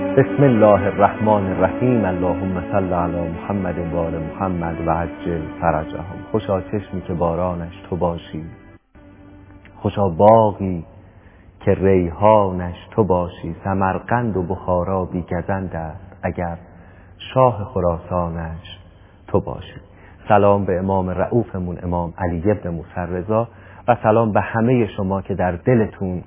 بسم الله الرحمن الرحیم. اللهم صل علی محمد و آل محمد و عجل فرجهم. خوشا چشمی که بارانش تو باشی، خوشا باغی که ریحانش تو باشی. سمرقند و بخارا بی گزند است اگر شاه خراسانش تو باشی. سلام به امام رؤوفمون امام علی بن موسی رضا و سلام به همه شما که در دلتون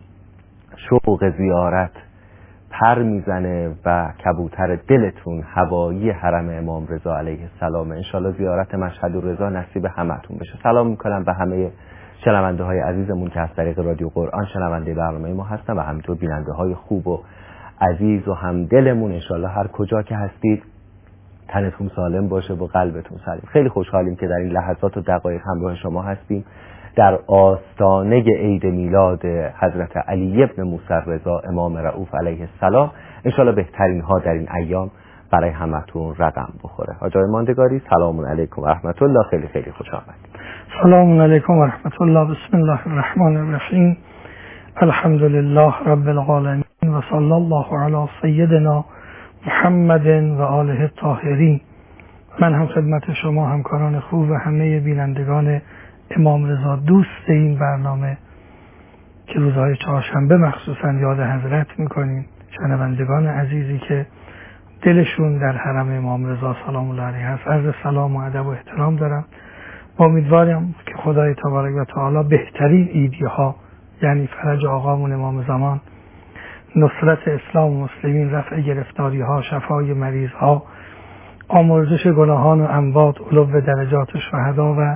شوق زیارت پر میزنه و کبوتر دلتون هوایی حرم امام رضا علیه السلام. انشالله زیارت مشهد الرضا نصیب همتون بشه. سلام میکنم به همه شنونده های عزیزمون که از طریق رادیو قرآن شنونده برنامه ما هستن و همینطور بیننده های خوب و عزیز و همدلمون. انشالله هر کجا که هستید تنتون سالم باشه و قلبتون سلیم. خیلی خوشحالیم که در این لحظات و دقایق همراه شما هستیم در آستانه عید میلاد حضرت علی بن موسی رضا امام رؤوف علیه السلام. انشالله بهترین ها در این ایام برای همتون رقم بخوره. آقای ماندگاری سلام علیکم و رحمت الله. خیلی خیلی خوش آمدید. سلام علیکم و رحمت الله. بسم الله الرحمن الرحیم. الحمد لله رب العالمین و صلی الله علی سیدنا محمد و آله الطاهرین. من هم خدمت شما همکاران خوب و همه بینندگان امام رضا دوست این برنامه که روزهای چهارشنبه مخصوصا یاد حضرت میکنیم، شنوندگان عزیزی که دلشون در حرم امام رضا سلام الله علیه هست، عرض سلام و ادب و احترام دارم. امیدوارم که خدای تبارک و تعالی بهترین ایدی ها، یعنی فرج آقامون امام زمان، نصرت اسلام و مسلمین، رفع گرفتاری ها، شفای مریض ها، آمرزش گناهان و اموات، علو درجات شهدا و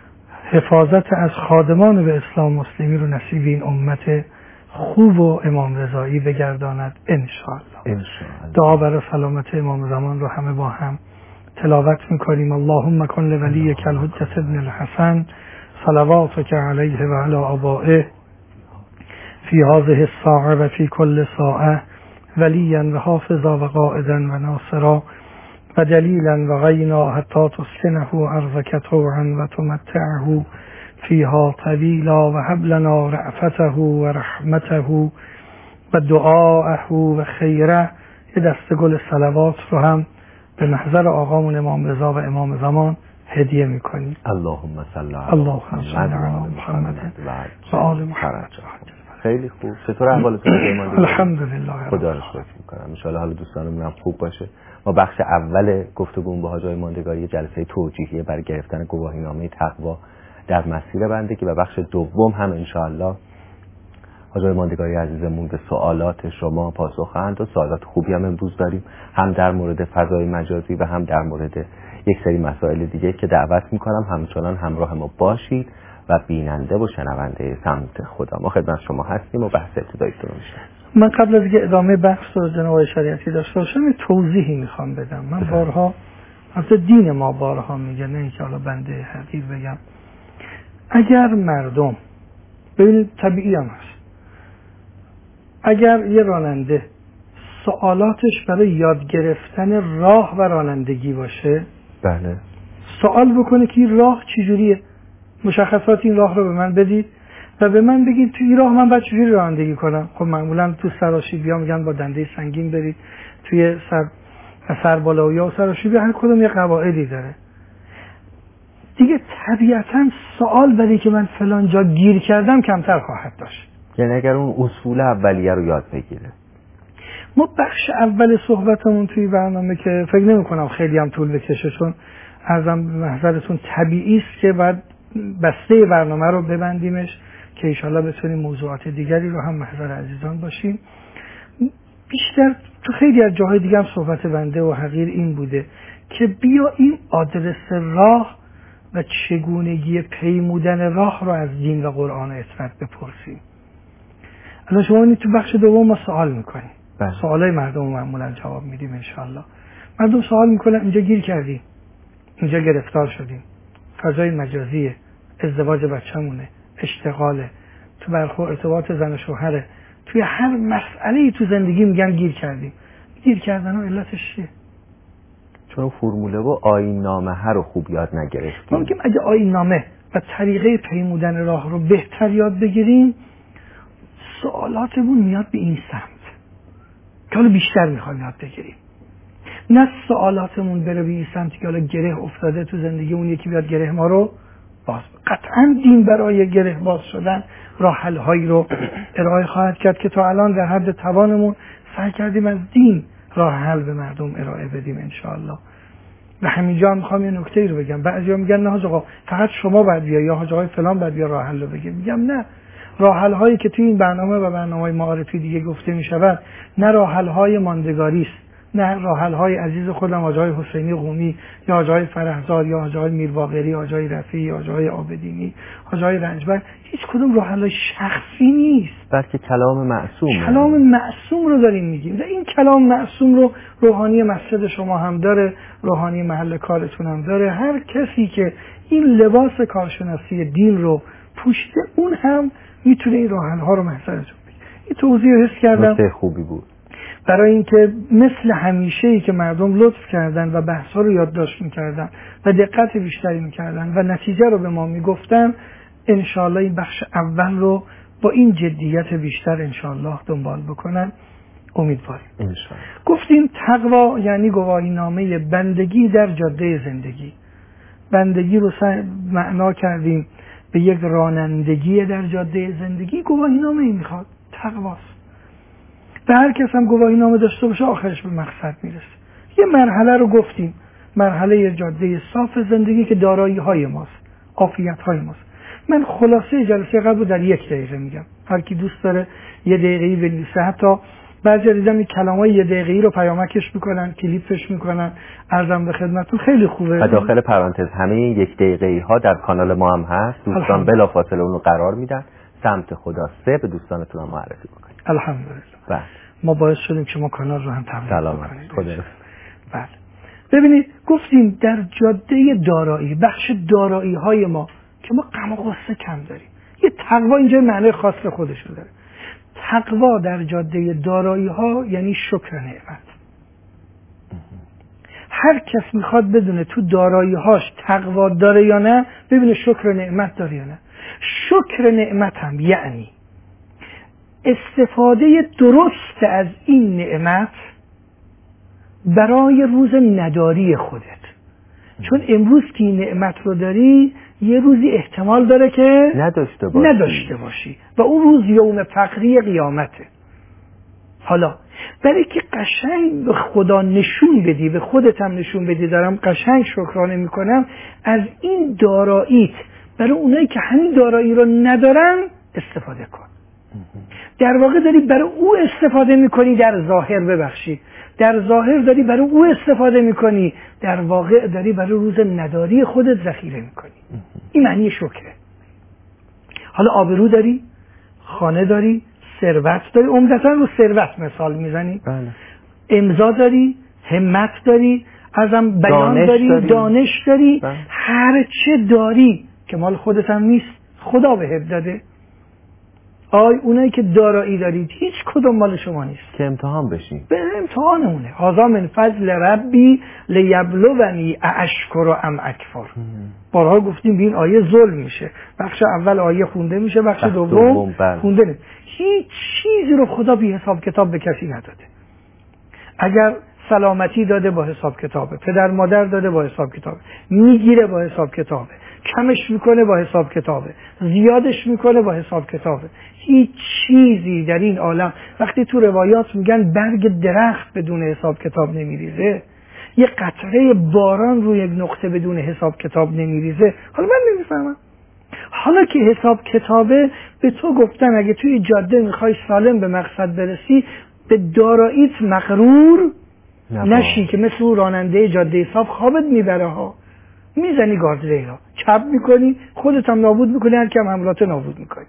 حفاظت از خادمان به اسلام مسلمی رو نصیب این امت خوب و امام رضایی بگرداند انشاءالله. دعا برای سلامت امام زمان رو همه با هم تلاوت میکنیم. اللهم کن لولیک الحجة ابن الحسن صلواتک علیه و علی آبائه فی هذه الساعه و فی کل ساعه ولیا و حافظا و قائدا و ناصرا و دلیلا و غینا حتی تسکنه ارضک طوعا و تمتعه فیها طویلا و هب لنا رأفته و رحمته و دعاءه و خیره. یه دسته گل صلوات رو هم به محضر آقامون امام رضا و امام زمان هدیه میکنیم. اللهم صل علی محمد و آل محمد. خیلی خوب. چطور احوالتون؟ الحمدلله. خدا رو شکر میکنم. ان شاء الله حال دوستانمون هم خوب باشه. ما بخش اول گفتگومون با حاجی ماندگاری جلسه توجیهیه برای گرفتن گواهینامه تقوا در مسیر بندگی و بخش دوم هم ان شاء الله حاجی ماندگاری عزیزمون به سوالات شما پاسخ خواهند و سوالات خوبی هم امروز داریم، هم در مورد فضای مجازی و هم در مورد یک سری مسائل دیگه که دعوت میکنم همچنان همراه ما باشید و بیننده و شنونده سمت خدا. ما خدمت شما هستیم و بحث ابتداییتون میشه. من قبل از اینکه ادامه بحث رو جناب شریعتی داشته باشم یه توضیحی میخوام بدم. من بارها البته دین ما بارها میگه، نه اینکه حالا بنده حقیر بگم، اگر مردم، ببینید طبیعی هم هست، اگر یه راننده سوالاتش برای یاد گرفتن راه و رانندگی باشه، بله، سوال بکنه که این راه چجوریه، مشخصات این راه رو به من بدید و به من بگید توی این راه من باید چجوری رانندگی کنم. خب معمولا تو سراشیبی ها میگن با دنده سنگین برید، توی سربالایی ها و سراشیبی هر کدوم یه قواعدی داره دیگه. طبیعتا سوال برای که من فلان جا گیر کردم کمتر خواهد داشت. یعنی اگر اون اصول اولیه رو یاد بگیره. ما بخش اول صحبتمون توی برنامه که فکر نمی کنم خیلی هم طول بکشه، چون ارزم به محضرتون طبیعی است که بعد بسته برنامه رو ببندیمش که ایشالله بتونیم موضوعات دیگری رو هم محضر عزیزان باشیم. بیشتر تو خیلی از جاهای دیگه هم صحبت بنده و حقیر این بوده که بیا این آدرس راه و چگونگی پیمودن راه رو از دین و قرآن و عصمت بپرسیم. الان شما اینی تو بخش دوم ما سوال میکنیم، سوالای مردم رو معمولا جواب میدیم انشالله. مردم سوال میکنن اینجا گیر کردیم، اینجا گرفتار شدیم، فضای مجازیه، ازدواج بچه‌مونه، اشتغاله، تو برخورد ارتباط زن و شوهره، توی هر مسئله‌ای تو زندگی میگن گیر کردیم. گیر کردن ها علتش چیه؟ چون فرموله و آیین نامه رو خوب یاد نگرفتیم. ما میگیم اگه آیین نامه و طریقه پیمودن راه رو بهتر یاد بگیریم، سوالاتمون میاد به این سمت. که حالا بیشتر میخوایم یاد بگیریم. نه سوالاتمون بره به این سمتی که حالا گره افتاده تو زندگی اون یکی بیاد گره ما رو باز. قطعا دین برای گره باز شدن راه حل هایی رو ارائه خواهد کرد که تا الان در حد توانمون سعی کردیم از دین راه حل به مردم ارائه بدیم انشاءالله. و همینجا میخوام یه نکته رو بگم. بعضیا میگن نه حاج آقا فقط شما باید بیا یا حاج آقای فلان باید بیا راه حل رو بگیم. میگم نه، راه حل هایی که توی این برنامه و برنامه‌های معارفی دیگه گفته میشود نه راه حل های ماندگاری است، نه راه حل های عزیز خودم حاج آقای حسینی قمی یا حاج آقای فرهزاد یا حاج آقای میرباقری، حاج آقای رفیعی، یا حاج آقای عابدینی، حاج آقای رنجبر، هیچ کدوم راه حل شخصی نیست، بلکه کلام معصوم. کلام معصوم رو داریم میگیم و این کلام معصوم رو روحانی مسجد شما هم داره، روحانی محل کارتون هم داره. هر کسی که این لباس کارشناسی دین رو پوشیده اون هم میتونه این راه حل ها رو محضرتون بگه. این توضیح رو حس کردم نکته خوبی بود برای اینکه مثل همیشه‌ای که مردم لطف کردن و بحث‌ها رو یادداشت می‌کردن و دقت بیشتری می‌کردن و نتیجه رو به ما می‌گفتن، انشالله این بخش اول رو با این جدیت بیشتر انشالله دنبال بکنن. امیدواریم. انشالله. گفتیم تقوا یعنی گواهینامه بندگی در جاده زندگی. بندگی رو معنا کردیم به یک رانندگی در جاده زندگی. گواهینامه میخواد، تقواست. و هر کس هم گواهینامه داشته باشه آخرش به مقصد میرسه. یه مرحله رو گفتیم، مرحله جاده صاف زندگی که دارایی های ماست، عافیت های ماست. من خلاصه جلسه قبل رو در 1 دقیقه میگم، هر کی دوست داره 1 دقیقه‌ای بنویسه. حتی بعضی دیدم این کلمات 1 دقیقه‌ای رو پیامکش میکنن، کلیپش میکنن. عرضم به خدمتتون خیلی خوبه. و داخل پرانتز همه این 1 دقیقه‌ای ها در کانال ما هم هست، دوستان بلافاصله اون رو قرار میدن. سمت خدا 3 به دوستانتون هم معرفی بکنید. الحمدلله. بله. ما باعث شدیم که ما کانال رو هم تبلیغ بکنیم. بله. ببینید گفتیم در جاده دارایی، بخش دارایی های ما که ما غم و غصه کم داریم. یه تقوا اینجا معنی خاص خودش رو داره. تقوا در جاده دارایی ها یعنی شکر نعمت. هر کس میخواد بدونه تو دارایی هاش تقوا داره یا نه، ببینه شکر نعمت داره یا نه. شکر نعمت هم یعنی استفاده درست از این نعمت برای روز نداری خودت. چون امروز که این نعمت رو داری یه روزی احتمال داره که نداشته باشی و اون روز یوم فقری قیامته. حالا برای که قشنگ به خدا نشون بدی، به خودت هم نشون بدی دارم قشنگ شکرانه میکنم از این داراییت، برای اونایی که همین دارایی رو ندارن استفاده کن. در واقع داری برای او استفاده میکنی، در ظاهر ببخشید، در ظاهر داری برای او استفاده میکنی، در واقع داری برای روز نداری خودت ذخیره میکنی. این معنی شکره. حالا آبرو داری، خانه داری، ثروت داری، عمدتاً رو ثروت مثال میزنی. بله. امضا داری، همت داری، ازم بیان داری، دانش داری. بله. هر چه داری که مال خودت هم نیست، خدا بهت داده. اونایی که دارایی دارید هیچ کدوم مال شما نیست، که امتحان بشین. به امتحانمونه. هذا من فضل ربی لیبلونی اشکر ام اکفر. بارها گفتیم به این آیه ظلم میشه. بخش اول آیه خونده میشه، بخش دوم خونده نمیشه. هیچ چیزی رو خدا بی حساب کتاب به کسی نداده. اگر سلامتی داده با حساب کتابه، پدر مادر داده با حساب کتابه، میگیره با حساب کتابه، کمش میکنه با حساب کتابه، زیادش میکنه با حساب کتابه. هیچ چیزی در این عالم، وقتی تو روایات میگن برگ درخت بدون حساب کتاب نمیریزه، یه قطره باران روی یک نقطه بدون حساب کتاب نمیریزه. حالا من نمیفهمم. حالا که حساب کتابه، به تو گفتن اگه توی جاده میخوای سالم به مقصد برسی، به داراییت مغرور نشی که مثل اون راننده جاده صاف خوابت میبره ها. میزنی گاردریل ها، چپ میکنی، خودت هم نابود میکنی، هر کم حملات نابود میکنی.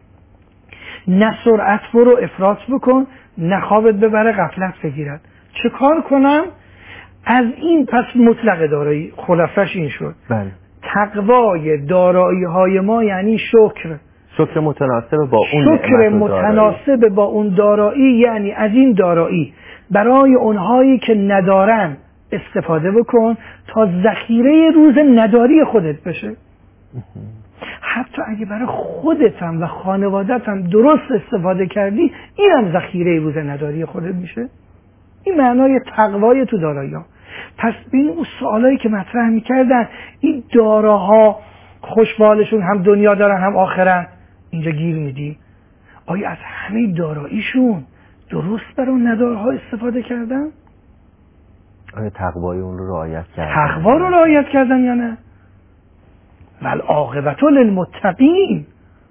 نه سرعت برو افراط بکن، نه خوابت ببره غفلت بگیرد. چه کار کنم؟ از این پس مطلق دارایی خلاصش این شد. بله. تقوای دارایی های ما یعنی شکر متناسب با اون شکر متناسب با اون دارایی، یعنی از این دارایی برای اونهایی که ندارن استفاده بکن تا ذخیره روز نداری خودت بشه. حتی اگه برای خودت هم و خانوادت هم درست استفاده کردی، اینم ذخیره روز نداری خودت میشه. این معنای تقوای تو دارایی ها. پس ببین اون سوالایی که مطرح میکردن این داراها خوشبالشون هم دنیا دارن هم آخرت، اینجا گیر میدیم آیا از همه داراییشون درست برای ندارها استفاده کردن؟ آیا تقوای اون رو رعایت کردن؟ تقوا رو رعایت کردن یا نه؟ والعاقبة للمتقین،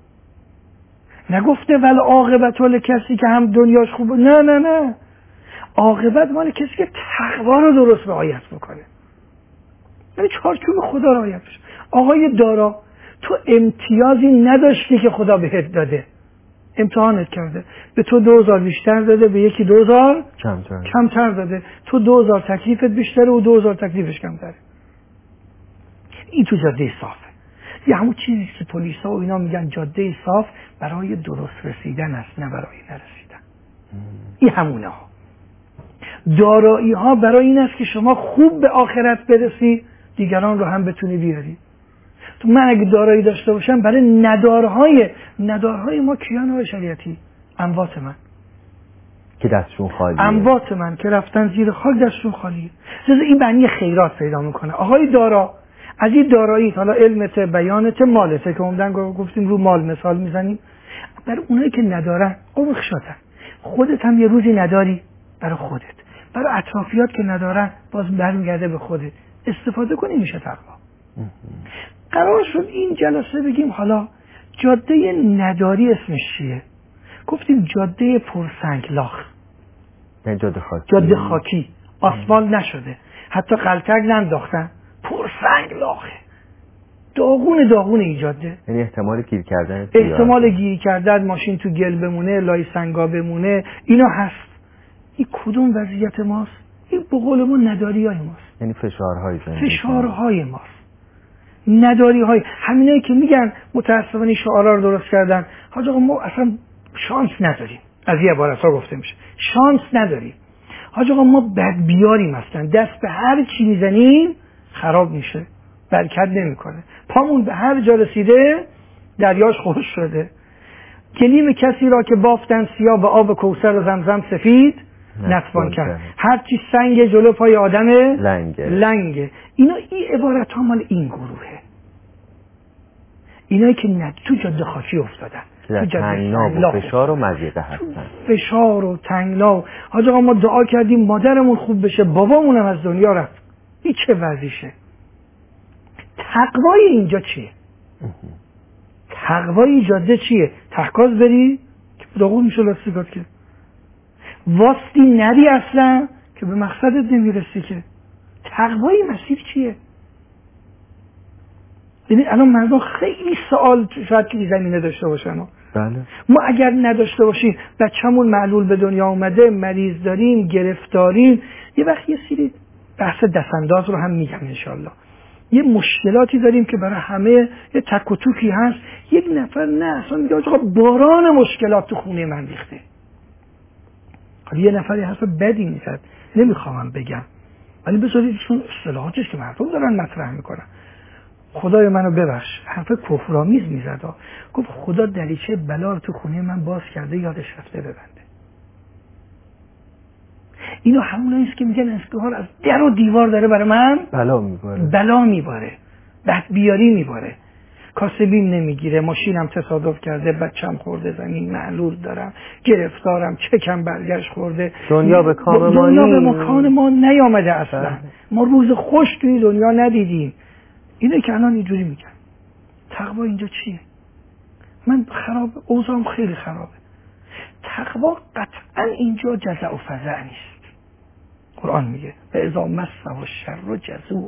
نگفته والعاقبة لکسی که هم دنیاش خوبه، نه نه نه، عاقبت مال کسی که تقوا رو درست رعایت بکنه، یعنی چارچوب خدا رعایت بشه. آقای دارا تو امتیازی نداشتی که خدا بهت داده، امتحانت کرده، به تو 2000 بیشتر داده، به یکی 2000 کمتر داده، تو 2000 تکلیفت بیشتره و 2000 تکلیفش کمتره. این تو جاده صافه. یه همون چیزی که پلیس ها و اینا میگن جاده صاف برای درست رسیدن است، نه برای نرسیدن. این همونه ها. دارایی ها برای این است که شما خوب به آخرت برسی، دیگران رو هم بتونی بیاری. تو من اگه دارایی داشته باشم برای ندارهای ما کیان های شریعتی، اموات من که دستشون خالیه، اموات من که رفتن زیر خاک دستشون خالیه. جز این معنی خیرات پیدا میکنه. آقای دارا از این دارایی، حالا علمت، بیانت، مالته که عمدن گفتیم رو مال مثال میزنیم، برای اونایی که ندارن قرخشاتن، خودت هم یه روزی نداری برای خودت، برای اطرافیات که ندارن باز برمیگرده به خودت، استفاده کنی میشه تقوا. قرار شد این جلسه بگیم حالا جاده نداری اسمش چیه؟ گفتیم جاده پرسنگلاخ، جاده خاکی، آسفالت نشده، حتی قلتک ننداختن، پرسنگلاخه، داغون این جاده. یعنی احتمال گیر کردن، احتمال گیر کردن، ماشین تو گل بمونه، لای سنگا بمونه، اینا هست. این کدوم وضعیت ماست؟ این به قول ما نداری های ماست، یعنی فشارهای ماست، نداری های همینایی که میگن متاسفانه شعارا رو درست کردن. حاج آقا ما اصلا شانس نداریم، از این عبارت ها گفته میشه شانس نداریم. حاج آقا ما بدبیاریم، اصلا دست به هر چی میزنیم خراب میشه، برکت نمیکنه، پامون به هر جا رسیده دریاش خوش شده. گلیم کسی را که بافتن سیاه به آب کوثر و زمزم سفید نتوان کرد، هرچی سنگ جلو پای آدم لنگه. اینا این عبارت ها مال این گروهه، اینایی که تو جاده خاکی افتادن، تو تنگنا و فشار و مضیقه هستن، فشار و تنگنا. حاج آقا ما دعا کردیم مادرمون خوب بشه، بابامونم از دنیا رفت، این چه وضعیشه؟ تقوای اینجا چیه؟ تقوای جاده چیه؟ تحکاز بری که داغون میشه لاستیکات، که واسطی نری اصلا که به مقصدت نمیرسی. که تقوای مسیر چیه؟ یعنی الان مردم خیلی سوال شاید که زمینه داشته باشن. بله. ما اگر نداشته باشیم، بچه‌مون معلول به دنیا اومده، مریض داریم، گرفتاریم، یه وقت یه سری بحث دستانداز رو هم میگم انشالله، یه مشکلاتی داریم که برای همه یه تک و توکی هست. یک نفر نه اصلا میگه آقا باران مشکلات تو خونه من ریخته. یه نفری حرف بدی میزد، نمیخوام بگم، ولی بذارید چون اصطلاحاتش که مردم دارن مطرح میکنن. خدای منو ببخش، حرف کفرآمیز میزد، گفت خدا دریچه بلا رو تو خونه من باز کرده، یادش رفته ببنده. اینو هموناییست که میگن انسکهار از در و دیوار داره برای من بلا میباره، بدبیاری میباره، کاسبیم نمیگیره، ماشینم تصادف کرده، بچم خورده زمین، معلول دارم، گرفتارم، چکم برگشت خورده، دنیا به مکان ما نیامده اصلا، ما روز خوش توی دنیا ندیدیم. اینه که الان اینجوری میگن. تقوا اینجا چیه؟ من خراب، اوضاعم خیلی خرابه. تقوا قطعا اینجا جزع و فزع نیست. قرآن میگه و اذا مسه الشر جزوعا،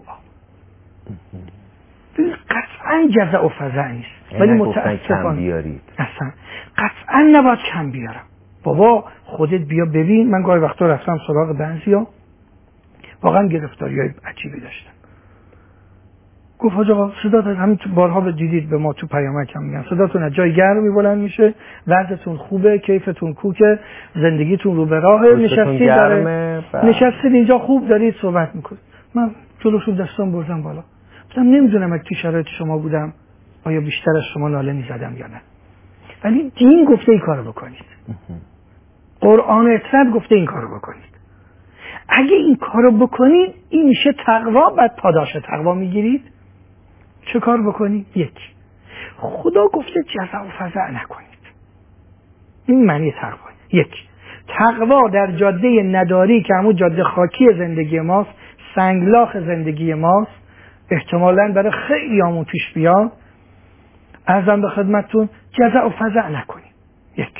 قطعا جزع و فزع نیست، ولی متاسفانه اصلا قطعا نباید کم بیارم. بابا خودت بیا ببین، من گاهی وقتا رفتم سراغ بعضیا واقعا گرفتاریای عجیبی داشتن. گفت حاج آقا صداتون همین تو بارها دیدید به ما تو پیامک هم میگن صداتون از جای گرمی بلند میشه، وضعتون خوبه، کیفتون کوکه، زندگیتون رو به راهه، نشستید اینجا خوب دارید صحبت میکنید. من جلوشون دستام بردم بالا، گفتم نمیدونم اگه تو شرایط شما بودم آیا بیشتر از شما ناله میزدم یا نه، ولی دین گفته این کارو بکنید، قرآن و اطاعت گفته این کارو بکنید. اگه این کارو بکنید این میشه تقوا، بعد پاداش تقوا میگیرید. چه کار بکنید؟ یک، خدا گفته جزع و فزع نکنید. این معنی تقوا. یک، تقوا در جاده نداری که همون جاده خاکی زندگی ماست، سنگلاخ زندگی ماست، احتمالاً برای خیلی همون پیش بیاد. عرضم به خدمتتون جزع و فزع نکنید. یک،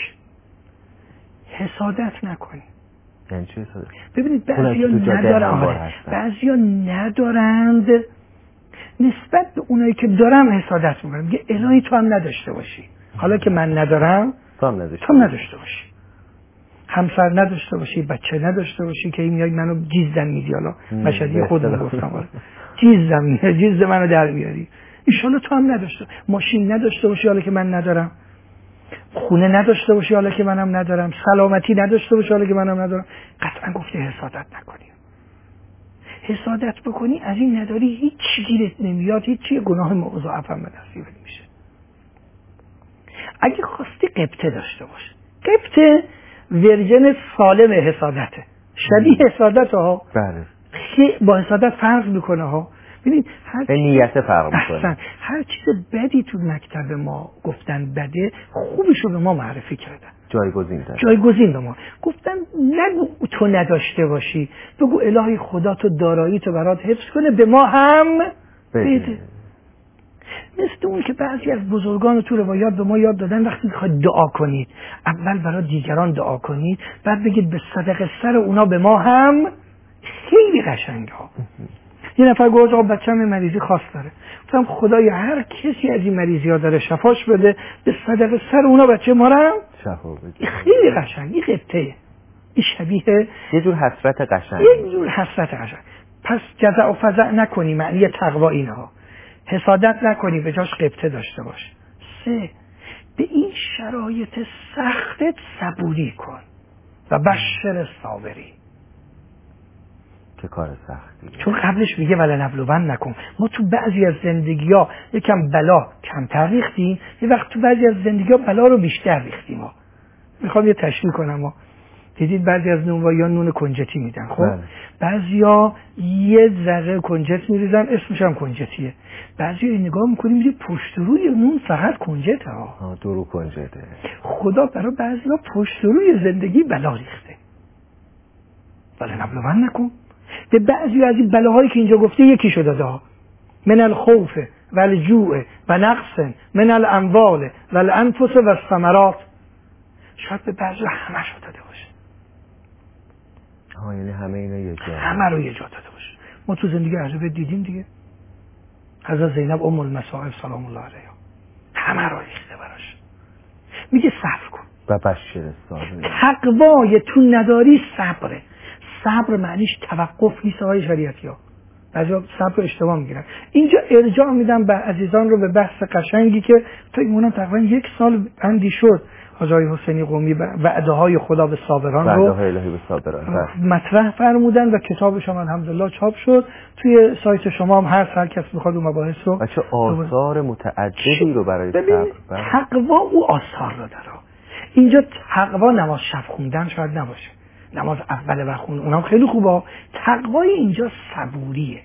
حسادت نکنید. یعنی چی حسادت؟ ببینید بعضیا ندارند، نسبت به اونایی که دارم حسادت میکنم، میگه الهی تو هم نداشته باشی، حالا که من ندارم تو هم نداشته باشی، همسر نداشته باشی، بچه نداشته باشی که این میای منو جیزدن میدی. حالا مشهدی خودم گفتم جیزد منو در میاری. ایشالا تو هم نداشته، ماشین نداشته باشی حالا که من ندارم، خونه نداشته باشی حالا که منم ندارم، سلامتی نداشته باشی حالا که منم ندارم. قطعا گفته حسادت نکنی. حسادت بکنی از این نداری هیچ گیرت نمیاد، هیچی، گناه مضاعف هم به نصیبت میشه. اگه خواستی قبطه داشته باشه، قبطه ورژن سالم حسادته، شبیه حسادت ها. بله. با حسادت فرق میکنه ها. ببین به نیت فرق میکنه. هر چیز بدی تو مکتب ما گفتن بده، خوبشو به ما معرفی کردن، جایگزین به ما گفتن. نگو تو نداشته باشی، بگو الهی خدا تو دارایی تو برات حفظ کنه، به ما هم بده. مثل اون که بعضی از بزرگان تو روایات به ما یاد دادن وقتی میخواید دعا کنید اول برای دیگران دعا کنید، بعد بگید به صدق سر اونا به ما هم. خیلی قشنگه ها. یه نفر گفت آقا بچه‌م مریضی خاص داره، گفتم خدایا هر کسی از این مریضی ها داره شفاش بده، به صدق سر اونا بچه ما رو شفا بده. خیلی قشنگ، این قبطه، این شبیه یه جور حسرت قشنگ. پس جزع و فزع نکنی، معنی تقوا اینها. حسادت نکنی، به جاش قبطه داشته باش. 3، به این شرایط سختت صبوری کن و بشر صابرین. چه کار سختیه. چون قبلش میگه ولنبلون نکن. ما تو بعضی از زندگی ها یکم بلا کمتر ریختیم، یه وقت تو بعضی از زندگی ها بلا رو بیشتر ریختیم ها. میخوام یه تشریح کنم ها. دیدید بعضی از نونوایی‌ها نون کنجتی میدن، خب بعضیا یه ذره کنجت میریزن اسمش هم کنجتیه، بعضیا این نگاه میکنیم میگه پشت روی نون فقط کنجته ها. درو کنجته. خدا برای بعضیا پشت روی زندگی بلا ریخته. ولنبلون نکن. به بعضی از این بلاهایی که اینجا گفته یکی شده داده، من الخوف و الجوع و نقص من الاموال و الانفس و الثمرات. شاید به بعضی همه شو داده باشه. یعنی همه اینا یه جا، همه رو یه جا داده باشه. ما تو زندگی عجبه دیدیم دیگه. حضرت زینب ام المصائب سلام الله علیها همه رو ریخته براش. میگه صبر کن و بشر صابرین. تقوای تو نداری صبره. صبر معنیش توقف نیست آقای شریعتی ها. بعضیا صبر رو اشتباه میگیرن. اینجا ارجاع میدم به عزیزان رو به بحث قشنگی که فکر می‌کنم تقریبا 1 سال بندی شد آقای حسینی قمی وعده های خدا به صابران رو وعده های الهی به صابران مطرح فرمودن و کتابش هم الحمدلله چاپ شد. توی سایت شما هم هر کس میخواد اون مباحث رو چه آثار متعددی رو برای صبر. تقوا او آثار رو داره. اینجا تقوا نماز شب خوندن شاید نباشه، نماز اول وقت خوندن اونم خیلی خوبه. تقوای اینجا صبوریه.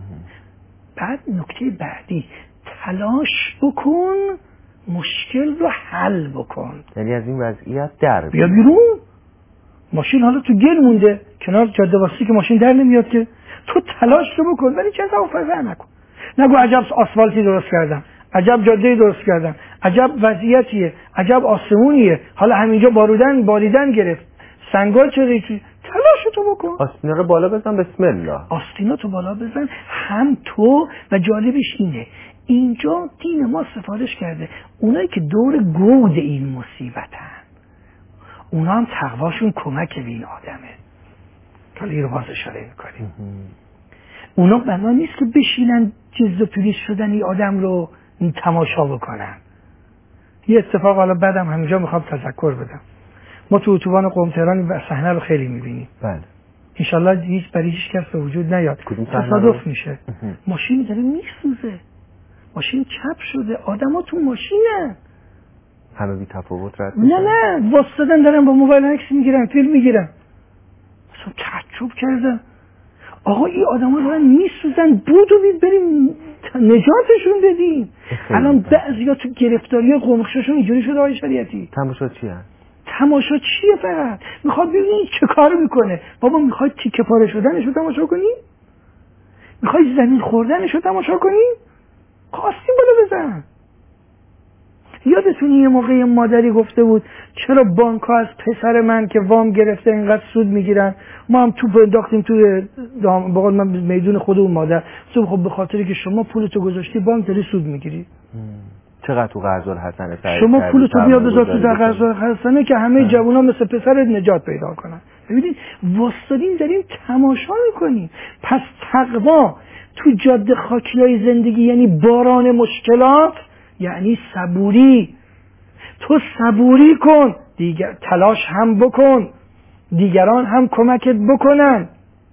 بعد نکته بعدی تلاش بکن مشکل رو حل بکن. یعنی از این وضعیت در بیا بیرون. ماشین حالا تو گل مونده کنار جاده واسطی که ماشین در نمیاد که، تو تلاش رو بکن ولی جزع و فزع نکن. نگو عجب آسفالتی درست کردم، عجب جاده درست کردم، عجب وضعیتیه، عجب آسمونیه، حالا همینجا باریدن گرفت، سنگا چه تلاشتو بکن. آستینا رو بالا بزن، بسم الله. آستینا تو بالا بزن. هم تو و جالبش اینه اینجا دین ما سفارش کرده اونایی که دور گود این مصیبتن اونا هم تقواشون کمک به این آدمه. حالا این رو باز اشاره میکنیم. اونا بنا نیست که بشینن جز و پولیس شدن این آدم رو تماشا بکنن. یه اتفاق حالا بعدم همینجا میخوام تذکر بدم. ما تو اتوبان قم تهران صحنه رو خیلی میبینیم. بله. انشالله برای هیچ کس به وجود نیاد. تصادف میشه. ماشین داره میسوزه. ماشین چپ شده. آدما تو ماشینن. همه بی تفاوت رد نه واسطادن دارن با موبایل عکس میگیرن، فیلم میگیرن. اصلا تعجب تعجب کردم آقا این آدم ها دارن میسوزن، بودو بریم نجاتشون بدیم. الان بعضیا تو گرفتاری قمخششون اینجوری شده آقای شریعتی. تماشا چیه؟ تماشا چیه؟ فقط میخواد ببینی چه کار میکنه. بابا میخوای تیکه پاره شدنش رو تماشا کنی؟ میخوای زمین خوردنش رو تماشا کنی؟ خواستی بالا بزن. یادتونی یه موقع مادری گفته بود چرا بانک ها از پسر من که وام گرفته اینقدر سود میگیرن؟ ما هم توپ انداختیم توی بقول من میدون خودمون مادر. خب به خاطری که شما پولتو گذاشتی بانک داری سود میگیری. چقدر تو قرض الحسنه شما پولتو بیا بذار تو در قرض الحسنه که همه جوونا مثل پسرت نجات پیدا کنن. ببینید واسطادیم داریم تماشا میکنیم. پس تقوا تو جاده خاکیای زندگی یعنی باران مشکلات، یعنی صبوری. تو صبوری کن، دیگر تلاش هم بکن، دیگران هم کمکت بکنن.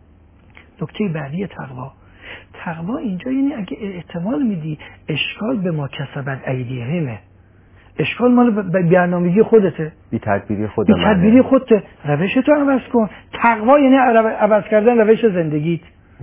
نکته بعدی تقوا اینجا یعنی اگه احتمال میدی اشکال به ما کسبت ایدیهمه، اشکال مال برنامه‌ریزی خودته، بی تدبیری خودت، بی تدبیری خودته. روشتو عوض کن. تقوا یعنی عوض کردن روش زندگیت.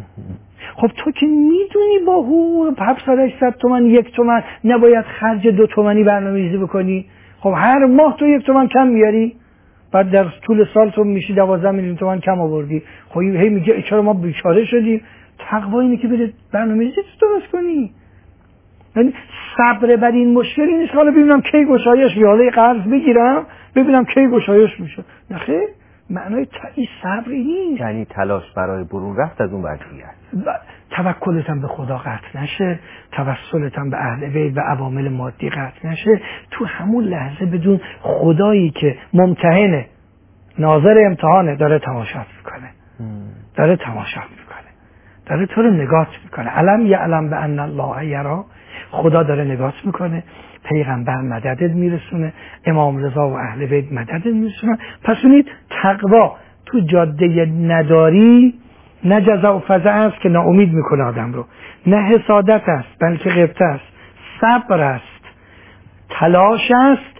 خب تو که میدونی با حقوق 700 تومن 1 تومن نباید خرج 2 تومنی برنامه‌ریزی بکنی، خب هر ماه تو 1 تومن کم میاری، بعد در طول سال تو میشی 12 میلیون تومن کم آوردی. خب هی میگه چرا ما بیچاره شدیم؟ تقوا اینه که برید برنامه‌ریزی درست کنی. یعنی صبر بر این مشکلی نیست حالا ببینم کی گشایش میاد، حالا قرض بگیرم ببینم کی گشایش میشه. نه خیر، معنای این صبر نیست. یعنی تلاش برای برون رفت از اون وضعیت. توکلت هم به خدا قطع نشه، توسلت هم به اهل بیت و عوامل مادی قطع نشه. تو همون لحظه بدون خدایی که ممتحنه، ناظر امتحانه، داره تماشات میکنه، داره تماشات میکنه، داره تو رو نگات میکنه. علم یعلم بان الله یرا، خدا داره نگات میکنه، پیغمبر مددت میرسونه، امام رضا و اهل بیت مددت میرسونه. پس اونید تقوا تو جاده نداری نه جزع و فزع است که ناامید میکنه آدم رو، نه حسادت است بلکه غبطه است، صبر است، تلاش است،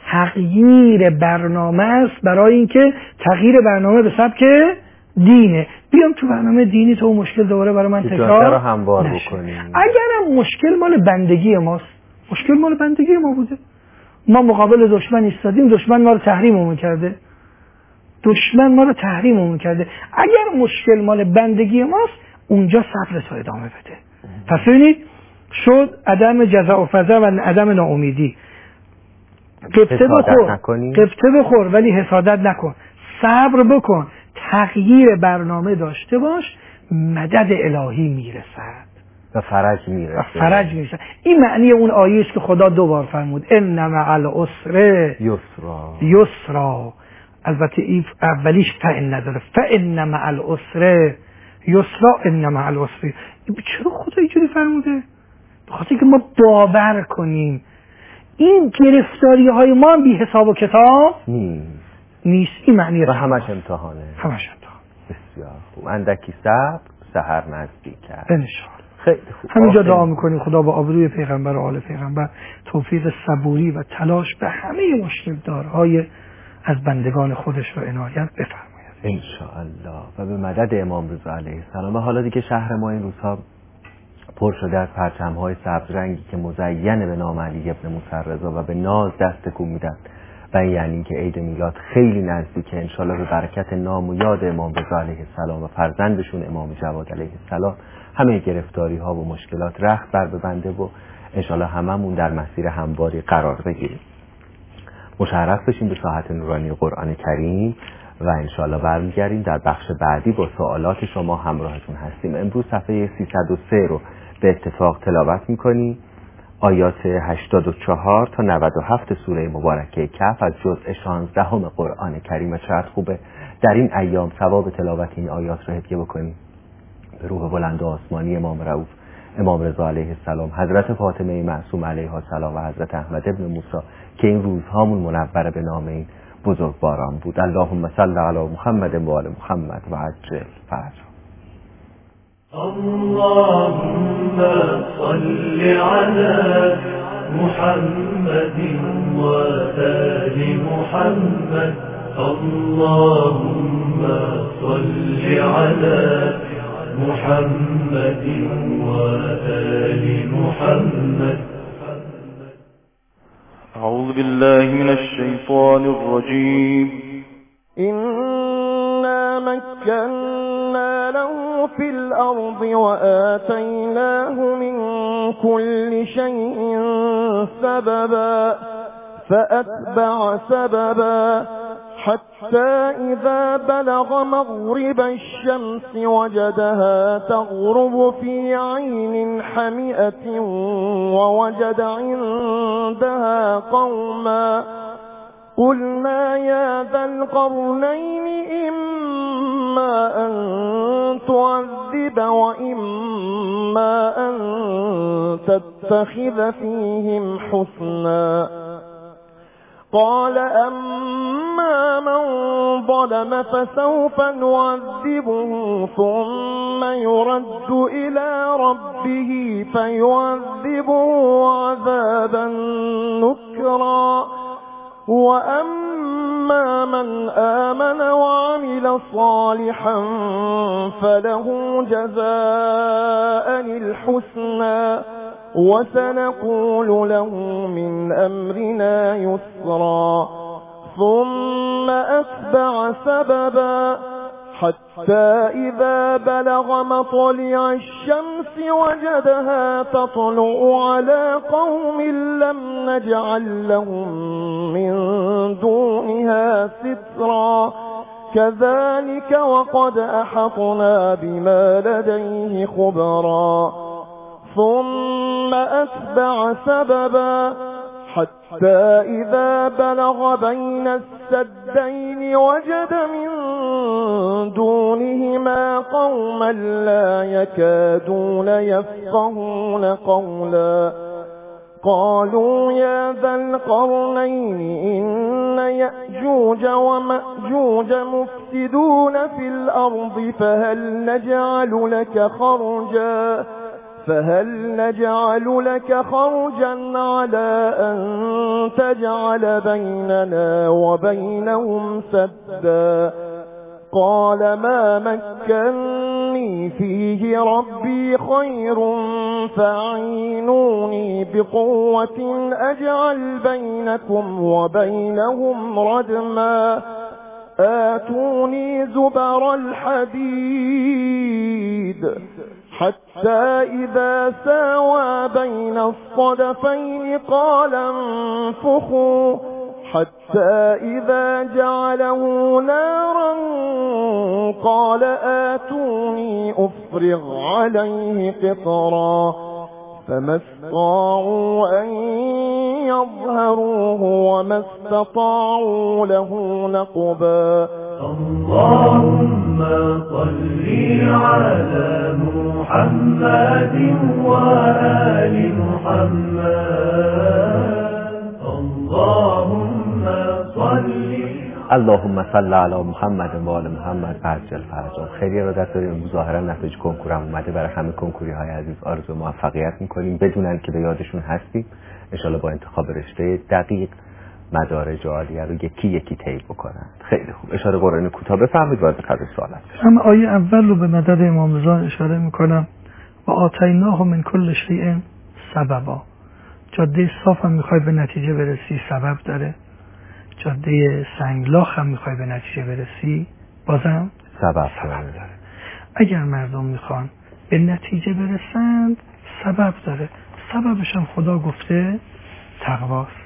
تغییر برنامه است برای اینکه تغییر برنامه به سبک دینه. بیام تو برنامه دینی تو مشکل دوباره برای من تکرار هموار بکنیم. اگرم مشکل مال بندگی ماست، مشکل مال بندگی ما بوده، ما مقابل دشمن ایستادیم، دشمن ما رو تحریممون کرده، دشمن ما رو تحریممون کرده. اگر مشکل مال بندگی ماست اونجا صبر تو ادامه بده. پس ببینید شد عدم جزع و فزع و عدم ناامیدی. قبطه بخور ولی حسادت نکن، صبر بکن، تغییر برنامه داشته باش، مدد الهی میرسد و فرج میرسد. این معنی اون آیه است که خدا 2 بار فرمود ان مع العسر یسرا. البته این اولیش فإن نداره، فإن مع العسر یسرا، ان مع العسر. چرا خدا اینجوری فرموده؟ بخاطر که ما باور کنیم این گرفتاری های ما بی حساب و کتاب نیست. این معنی و همش امتحانه. بسیار خوب. اندکی صبر سحر نزدیک است. انشاءالله. خیلی خوب. همینجا دعا میکنیم خدا با آبروی پیغمبر و آل پیغمبر توفیق صبوری و تلاش به همه مشکل دارهای از بندگان خودش رو عنایت بفرماید انشاءالله و به مدد امام رضا علیه السلام. و حالا دیگه شهر ما این روزها پر شده از پرچم‌های سبز رنگی که مزین به نام علی ابن موسی رضا و به ناز دست تکون میدن و این یعنی که عید میلاد خیلی نزدیکه. انشاءالله به برکت نام و یاد امام رضا علیه السلام و فرزندشون امام جواد علیه السلام همه گرفتاری ها و مشکلات رخت بر ببنده و انشاءالله هممون در مسیر همواری قرار بگیریم. مشرف بشیم به ساحت نورانی قرآن کریم و انشاءالله برمیگردیم در بخش بعدی با سوالات شما همراهتون هستیم. امروز صفحه 303 رو به اتفاق تلاوت میکنیم، آیات 84 تا 97 سوره مبارکه کهف از جزء 16 قرآن کریم. و چقدر خوبه در این ایام ثواب تلاوت این آیات رو هدیه بکنیم به روح بلند و آسمانی امام رؤوف امام رضا علیه السلام، حضرت فاطمه معصوم علیها السلام و حضرت احمد ابن موسی که این روزهامون منور به نام این بزرگواران بود. اللهم صل علی محمد و آل محمد و عجل فرجهم. اللهم صل على محمد و آل محمد اللهم صل على محمد وآل محمد. أعوذ بالله من الشيطان الرجيم. إنا مكنا له في الأرض وآتيناه من كل شيء سببا فأتبع سببا حتى إذا بلغ مغرب الشمس وجدها تغرب في عين حمئة ووجد عندها قوما قلنا يا ذا القرنين إما أن تعذب وإما أن تتخذ فيهم حسنا. قال أما من ظلم فسوف نعذبه ثم يرد إلى ربه فيعذبه عذابا نكرا وأما من آمن وعمل صالحا فله جزاء الحسنى وسنقول له من أمرنا يسرا. ثم أتبع سببا حتى إذا بلغ مطلع الشمس وجدها تطلع على قوم لم نجعل لهم من دونها سترا كذلك وقد أحطنا بما لديه خبرا. ثم أتبع سببا حتى إذا بلغ بين السدين وجد من دونهما قوما لا يكادون يفقهون قولا قالوا يا ذا القرنين إن يأجوج ومأجوج مفسدون في الأرض فهل نجعل لك خرجا على أن تجعل بيننا وبينهم سدا. قال ما مكنني فيه ربي خير فاعينوني بقوة أجعل بينكم وبينهم ردما. آتوني زبر الحديد حتى إذا ساوى بين الصدفين قال انفخوا حتى إذا جعله نارا قال آتوني أفرغ عليه قطرا فما استطاعوا أن يظهروه وما استطاعوا له نقبا. اللهم صل على محمد وآل محمد. اللهم صل علی محمد و آل محمد و عجل فرجهم. خیلی ارادت داریم. ظاهرا نتایج کنکورم اومده. برای همه کنکوری های عزیز آرزو موفقیت میکنیم بدونن که به یادشون هستیم. انشالله با انتخاب رشته دقیق مدارج عالیه رو یکی یکی طی بکنن. خیلی خوب. اشاره قرآنی کوتاه بفرمایید وارد قضیه سوالات بشیم. من آیه اول رو به مدد امام رضا اشاره میکنم و آتیناه من کل شیء سببا. جاده صاف هم میخوای به نتیجه برسی سبب داره. جاده سنگلاخ هم میخوای به نتیجه برسی بازم سبب داره. اگر مردم میخوان به نتیجه برسند سبب داره. سببش هم خدا گفته تقواست.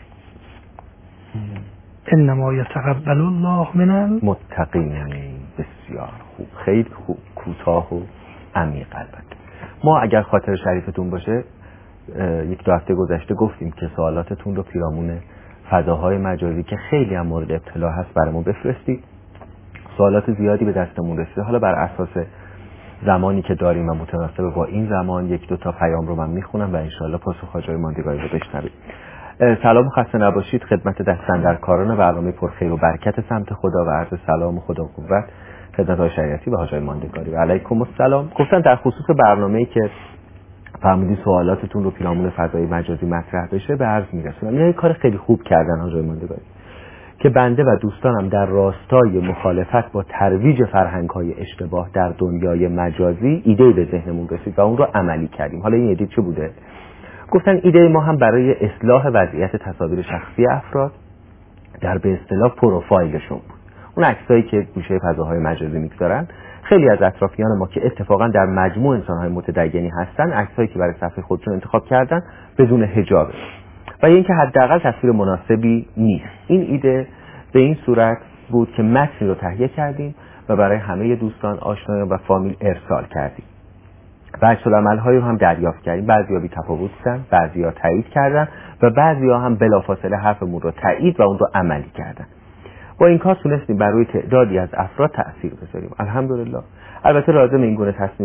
انما یتقبل الله من المتقین. بسیار خوب. خیلی خوب. کوتاه و عمیق. البته ما اگر خاطر شریفتون باشه یک دو هفته گذشته گفتیم که سوالاتتون رو پیرامون فضاهای مجازی که خیلی هم مورد ابتلا هست برامون بفرستید. سوالات زیادی به دستمون رسیده. حالا بر اساس زمانی که داریم و متناسب با این زمان یک دو تا پیام رو من میخونم و انشالله پاسخ جای ماندگاری رو بشنوید. سلام و خسته نباشید خدمت دستاندرکاران برنامه پرخیر و برکت سمت خدا و عرض سلام و خدا و قوت خدمت های شریعتی و حاجای ماندگاری و علیکم السلام. گفتن در خصوص برنامه‌ای که فرمودی سوالاتتون رو پیرامون فضای مجازی مطرح بشه به عرض میرسونم. اینا کار خیلی خوب کردن حاجای ماندگاری که بنده و دوستانم در راستای مخالفت با ترویج فرهنگ‌های اشتباه در دنیای مجازی ایده به ذهنمون رسید و اون رو عملی کردیم. حالا این ایده چه بوده؟ گفتن ایده ما هم برای اصلاح وضعیت تصاویر شخصی افراد در به اصطلاح پروفایلشون بود. اون عکسایی که گوشه فضاهای مجازی می‌گذارن، خیلی از اطرافیان ما که اتفاقا در مجموع انسان‌های متدینی هستن، عکسایی که برای صفحه خودشون انتخاب کردن بدون حجابه و اینکه حداقل تصویر مناسبی نیست. این ایده به این صورت بود که متنی رو تهیه کردیم و برای همه دوستان، آشنایان و فامیل ارسال کردیم و عکس‌العمل‌هایی رو هم دریافت کردیم. بعضی‌ها بی‌تفاوت بودن، بعضی‌ها تایید کردن و بعضی‌ها هم بلافاصله حرفمون رو تایید و اون رو عملی کردن. با این کار تونستیم بر روی تعدادی از افراد تأثیر بذاریم. الحمدلله. البته لازم این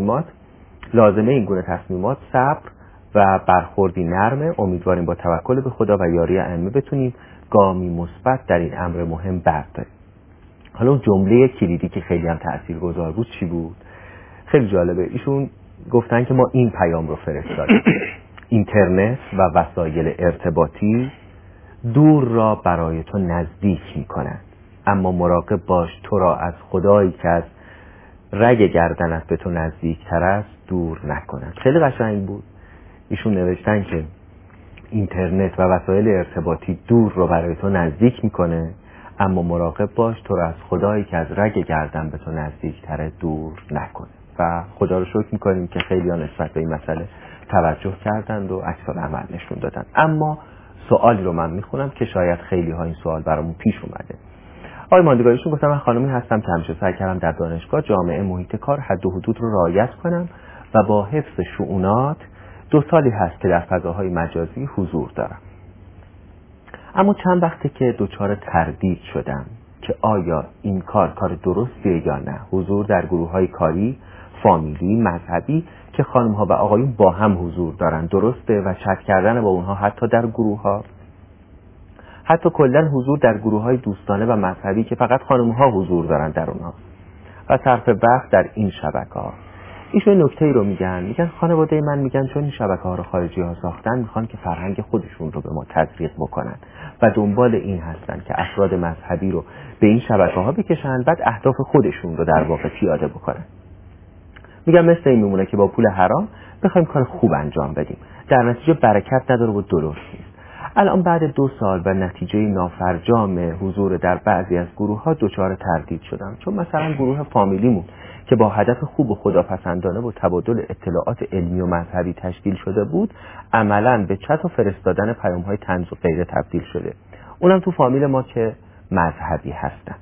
گونه تصمیمات صبر و برخوردی نرمه. امیدواریم با توکل به خدا و یاری ائمه بتونیم گامی مثبت در این امر مهم برداریم. حالا اون جمله کلیدی که خیلی هم تاثیرگذار بود چی بود؟ خیلی جالبه. ایشون گفتن که ما این پیام رو فرستادیم: اینترنت و وسایل ارتباطی دور را برای تو نزدیک می‌کنند، اما مراقب باش تو را از خدایی که از رگ گردنت به تو نزدیک‌تر است دور نکنند. خیلی قشنگ بود. ایشون نوشتن که اینترنت و وسایل ارتباطی دور رو برای تو نزدیک میکنه، اما مراقب باش تو رو از خدایی که از رگ گردن به تو نزدیک‌تر دور نکنه. و خدا رو شکر میکنیم که خیلی ها نسبت به این مسئله توجه کردند و عکس‌العمل نشون دادن. اما سوالی رو من میخونم که شاید خیلی ها این سوال برامون پیش اومده. آقای ماندگاریشون گفتم من خانمی هستم که همیشه سعی کردم در دانشگاه، جامعه، محیط کار حد و حدود رو رعایت کنم و با حفظ شؤونات 2 سالی هست که در فضاهای مجازی حضور دارم. اما چند وقته که دچار تردید شدم که آیا این کار درستیه یا نه. حضور در گروه‌های کاری، فامیلی، مذهبی که خانم‌ها و آقایون با هم حضور دارن درسته و چت کردن با اونها حتی در گروه‌ها، حتی کلاً حضور در گروه‌های دوستانه و مذهبی که فقط خانم‌ها حضور دارن در اونها و صرف وقت در این شبکه‌ها. ایشون نکته‌ای رو میگن خانواده من میگن چون این شبکه‌ها رو خارجی‌ها ساختن میخوان که فرهنگ خودشون رو به ما تزریق بکنن و دنبال این هستن که افراد مذهبی رو به این شبکه‌ها بکشن، بعد اهداف خودشون رو در واقع پیاده بکنن. میگم مثل این میمونه که با پول حرام بخوایم کار خوب انجام بدیم، در نتیجه برکت نداره و درست نیست. الان بعد 2 سال و نتیجه نافرجام حضور در بعضی از گروه‌ها دچار تردید شدم، چون مثلا گروه فامیلیمون که با هدف خوب و خداپسندانه و تبادل اطلاعات علمی و مذهبی تشکیل شده بود، عملاً به چت و فرستادن پیام‌های طنز و غیره تبدیل شده، اونم تو فامیل ما که مذهبی هستن.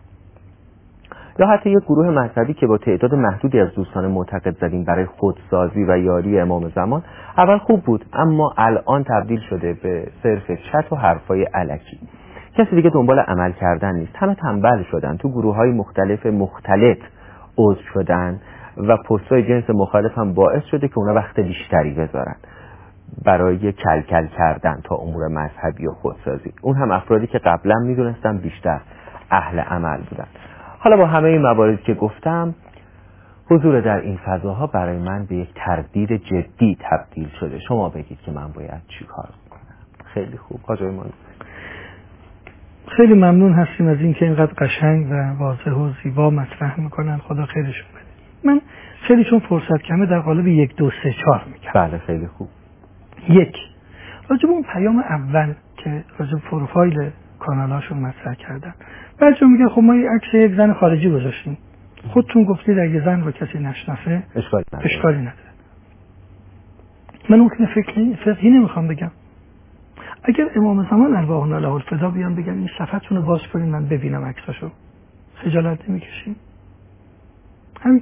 یا حتی یک گروه مذهبی که با تعداد محدودی از دوستان معتقد زدیم برای خودسازی و یاری امام زمان، اول خوب بود اما الان تبدیل شده به صرف چت و حرفای الکی. کسی دیگه دنبال عمل کردن نیست، همه تنبل شدن، تو گروه‌های مختلط عضو شدن و پست‌های جنس مخالف هم باعث شده که اونا وقت بیشتری بذارن برای کلکل کردن تا امور مذهبی و خودسازی. اون هم افرادی که قبلا میدونستن بیشتر اهل عمل بودن. حالا با همه این مواردی که گفتم، حضور در این فضاها برای من به یک تردید جدی تبدیل شده. شما بگید که من باید چی کار کنم؟ خیلی خوب. آقای من خیلی ممنون هستیم از اینکه اینقدر قشنگ و واضح و زیبا مطرح میکنن. خدا خیرشون بده. من خیلی چون فرصت کمه در قالب 1 2 3 4 میگم. بله خیلی خوب. 1 راجب اون پیام اول که راجب پروفایل کانالاشون مطرح کردن، بعضی میگن خب ما عکس یک زن خارجی گذاشتیم، خودتون گفتید اگه زن رو کسی نشناسه اشکالی نداره. من اون که فقهی نمیخوام بگم. اگر امام زمان ارواحنا له الفدا بیان بگن این صفحتون رو باز کنین من ببینم عکساشو، خجالت نمیکشین؟ همین.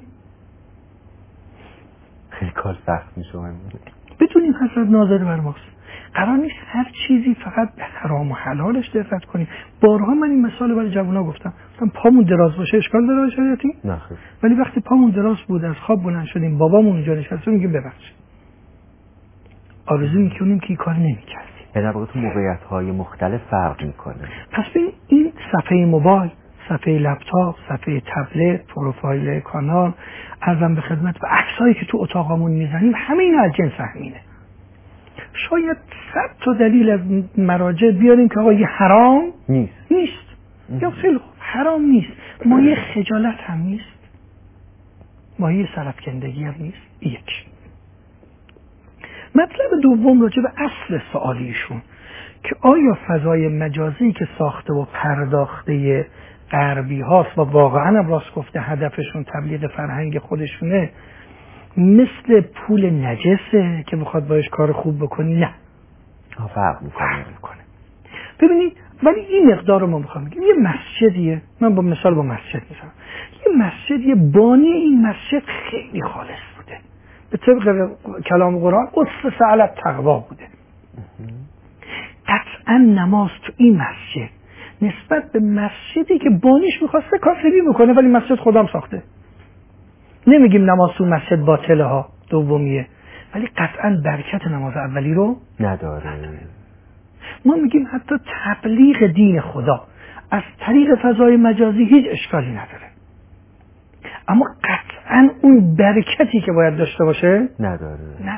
خیلی کار سخت میشه. بدونیم حضرت ناظر بر ماست. قرار نیست هر چیزی فقط به حرام و حلالش دقت کنیم. بارها من این مثال برای جوونا گفتم پامون دراز باشه اشکال داره شریعتی؟ نه خیر. ولی وقتی پامون دراز بود از خواب بلند شدیم بابامون اونجا نشسته میگیم ببخشید، آرزو میکنیم که این کار نمیکردیم. در واقع تو موقعیت‌های مختلف فرق میکنه. پس ببین این صفحه موبایل، صفحه لپتاپ، صفحه تبلت، پروفایل کانال، عرضم به خدمت و عکسایی که تو اتاقمون میزنیم همه اینا از جنس همینه. شاید 100 تا دلیل از مراجع بیاریم که آقا یه حرام نیست. یا خیلی خوب حرام نیست، مایه خجالت هم نیست، مایه سرفکندگی هم نیست. یک. مطلب دوم راجع به اصل سوالیشون که آیا فضای مجازی که ساخته و پرداخته غربی هاست و واقعا هم راست گفته هدفشون تبلیغ فرهنگ خودشونه، مثل پول نجسه که بخواد باش کار خوب بکنی؟ نه، فرق میکنه. ببینید، ولی این مقدار رو ما میخوام بگیم. یه مسجدیه، من با مثال با مسجد میزنم، یه مسجدیه، بانی این مسجد خیلی خالص بوده، به طبق کلام قرآن اسس علی التقوا بوده. قطعا نماز تو این مسجد نسبت به مسجدی که بانیش میخواسته کافری بکنه، ولی مسجد خودم ساخته. نمیگیم نماز تو مسجد باطله ها، دومیه، ولی قطعا برکت نماز اولی رو نداره. ما میگیم حتی تبلیغ دین خدا از طریق فضای مجازی هیچ اشکالی نداره، اما قطعا اون برکتی که باید داشته باشه نداره.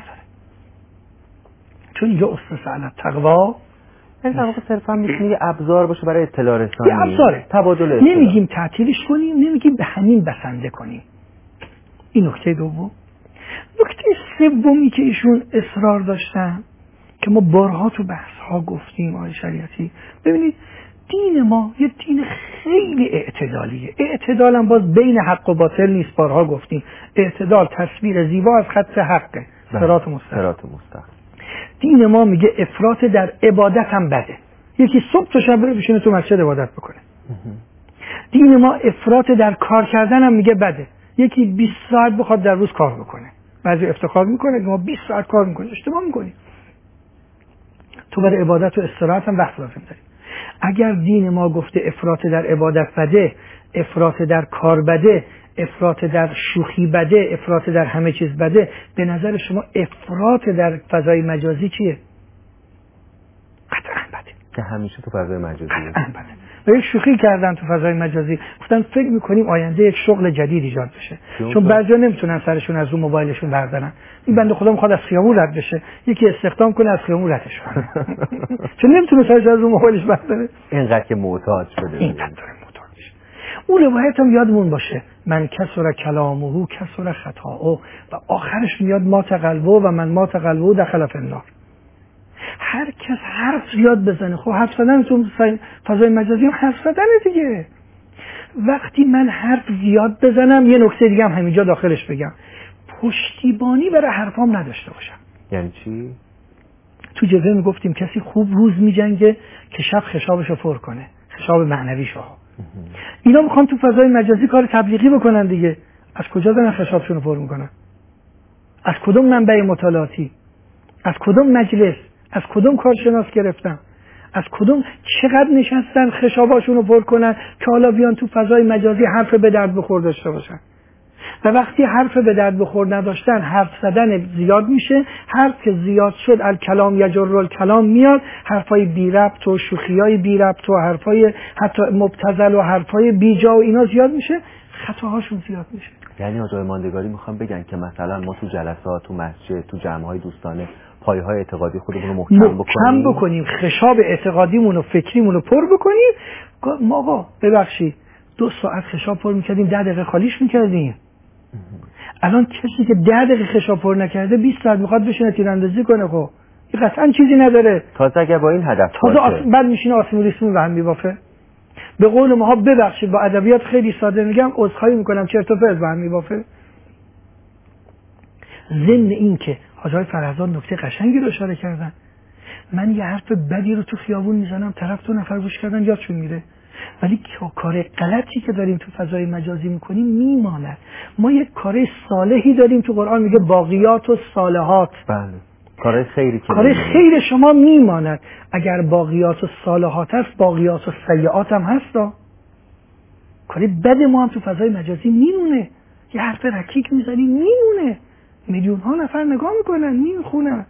چون اینجا اسس علی التقوا، این در واقع صرفا میتونه یه ابزار باشه برای اطلاع رسانی، یه ابزاره، تبادل اطلاع. نمیگیم تعطیلش کنیم، نمیگیم به همین بسنده کنیم. این نکته دوم. نکته سومی که ایشون اصرار داشتن که ما بارها تو بحث ها گفتیم آقای شریعتی، ببینید دین ما یه دین خیلی اعتدالیه. اعتدال هم باز بین حق و باطل نیست، بارها گفتیم اعتدال تصویر زیبا از خط حقه، صراط مستقیم. دین ما میگه افراط در عبادت هم بده، یکی صبح تا شب بره بشینه تو مسجد عبادت بکنه. دین ما افراط در کار کردن هم میگه بده، یکی 20 ساعت بخواد در روز کار بکنه. بعضی افتخار میکنه که ما 20 ساعت کار میکنیم، اشتباه میکنیم. تو برای عبادت و استراحت هم وقت لازم داریم. اگر دین ما گفته افراط در عبادت بده، افراط در کار بده، افراط در شوخی بده، افراط در همه چیز بده، به نظر شما افراط در فضای مجازی چیه؟ قطعاً بده. که همیشه تو فضای مجازی قطعاً بده. و یک شوخی کردن تو فضای مجازی، گفتن فکر میکنیم آینده یک شغل جدید ایجاد بشه، چون بعضیا نمیتونن سرشون از رو موبایلشون بردارن. این بنده خدا میخواد از خیابون رد بشه، یکی استخدام کنه از خیابون ردش کنه چون نمیتونه سرش از رو موبایلش برداره، اینقدر که محتاج شده. اینقدر محتاج میشه. اون روایت هم یادمون باشه، من کسر کلامه کسر خطاؤه، و آخرش میاد مات قلبه و من مات قلبه دخل فی النار. هر کس حرف زیاد بزنه، خب حرف زدن تو فضای مجازی هم حرف زدنه دیگه. وقتی من حرف زیاد بزنم، یه نکته دیگه هم همینجا داخلش بگم، پشتیبانی برای حرفام نداشته باشم. یعنی چی؟ تو جزوه میگفتیم کسی خوب روز میجنگه که شب خشابشو پر کنه، خشاب معنویشو. اینا میخوان تو فضای مجازی کار تبلیغی بکنن دیگه. از کجا دارن خشابشون رو پر میکنن؟ از کدوم منبع مطالعاتی؟ از کدوم مجلس؟ از کدوم کارشناس گرفتن؟ از کدوم چقدر نشستن خشاباشون رو پر کنن که حالا بیان تو فضای مجازی حرف به درد بخور داشته باشن؟ و وقتی حرف به درد بخور نداشتن، حرف زدن زیاد میشه، حرف که زیاد شد الکلام یجر الکلام میاد، حرفای بی ربط و شوخیای بی ربط و حرفای حتی مبتذل و حرفای بی جا و اینا زیاد میشه، خطاهاشون زیاد میشه. یعنی آقای ماندگاری میخوام بگن که مثلا ما تو جلسات، تو مسجد، تو جمع‌های دوستانه پایه‌های اعتقادی خودمون رو محکم بکنیم، خشاب اعتقادیمون و فکریمون رو پر بکنیم. ما آقا ببخشید 2 ساعت خشاب پر میکردیم، 10 دقیقه خالیش میکردیم. الان کسی که 10 دقیقه خشاب پر نکرده 20 ساعت میخواد بشینه تیراندازی کنه، خب این قطعا چیزی نداره. تازه اگه با این هدف باشه بعد میشینه آسمون ریسمون به هم میبافه. به قول ما ببخشید با ادبیات خیلی ساده میگم، عذرخواهی میکنم، چرت و پرت به هم میبافه. ضمن این که حاجی فرزاد نکته قشنگی رو اشاره کردن، من یه حرف بدی رو تو خیابون میزنم، طرف 2 نفر گوش کردن یادشون میره، ولی کار غلطی که داریم تو فضای مجازی میکنیم میماند. ما یک کار صالحی داریم تو قرآن میگه باقیات و صالحات. بله، کار خیری که کار خیر شما میماند. اگر باقیات و صالحات هست، باقیات و سیئات هم هستا. کار بد ما هم تو فضای مجازی میمونه. یه حرف رکیک میزنیم میمونه، میلیون ها نفر نگاه میکنن، میخونن.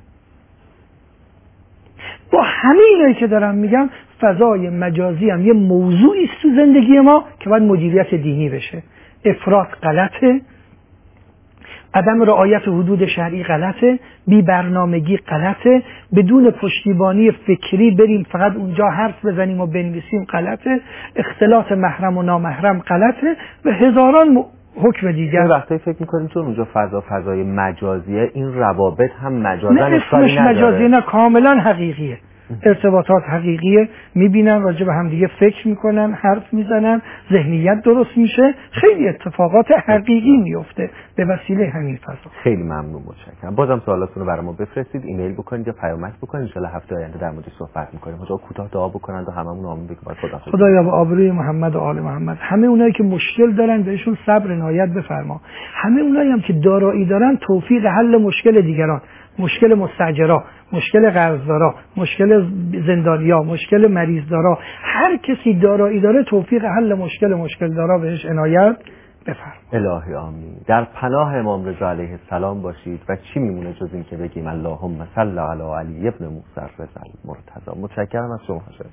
با همه اینایی که دارم میگم، فضای مجازی هم یه موضوعی است تو زندگی ما که باید مدیریت دینی بشه. افراط غلطه، عدم رعایت حدود شرعی غلطه، بی برنامگی غلطه، بدون پشتیبانی فکری بریم فقط اونجا حرف بزنیم و بنویسیم غلطه، اختلاط محرم و نامحرم غلطه و هزاران حکم دیگر. این وقتی فکر میکنیم چون اونجا فضای مجازیه، این روابط هم مجازن نه اسمش مجازی، نه کاملا حقیقیه. ارتباطات حقیقیه، میبینن راجع به هم دیگه فکر میکنن، حرف میزنن، ذهنیت درست میشه، خیلی اتفاقات حقیقی میفته به وسیله همین فضا. خیلی ممنون، متشکرم. بازم سوالاتون رو برام بفرستید، ایمیل بکنید یا پیامک بکنید، ان شاء الله هفته آینده در موردش صحبت میکنیم. حاجا کوتاه دعا بکنند و هممون آمین بگیم. خدایا به آبروی محمد و آل محمد همه اونایی که مشکل دارن بهشون صبر عنایت بفرما. همه اونایی هم که دارایی دارن توفیق حل مشکل دیگران، مشکل مستاجرا، مشکل قرضدارا، مشکل زندانیا، مشکل مریضدارا، هر کسی دارایی داره توفیق حل مشکل دارا بهش عنایت بفرما. الهی آمین. در پناه امام رضا علیه السلام باشید و چی میمونه جز این که بگیم اللهم صل علی علی ابن موسی رضا المرتضی. متشکرم از شما حضرت.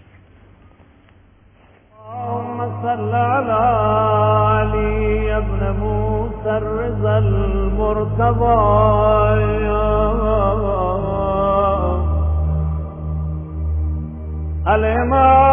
اللهم صل على علي ابن موسى الرضا المرتضى الإمام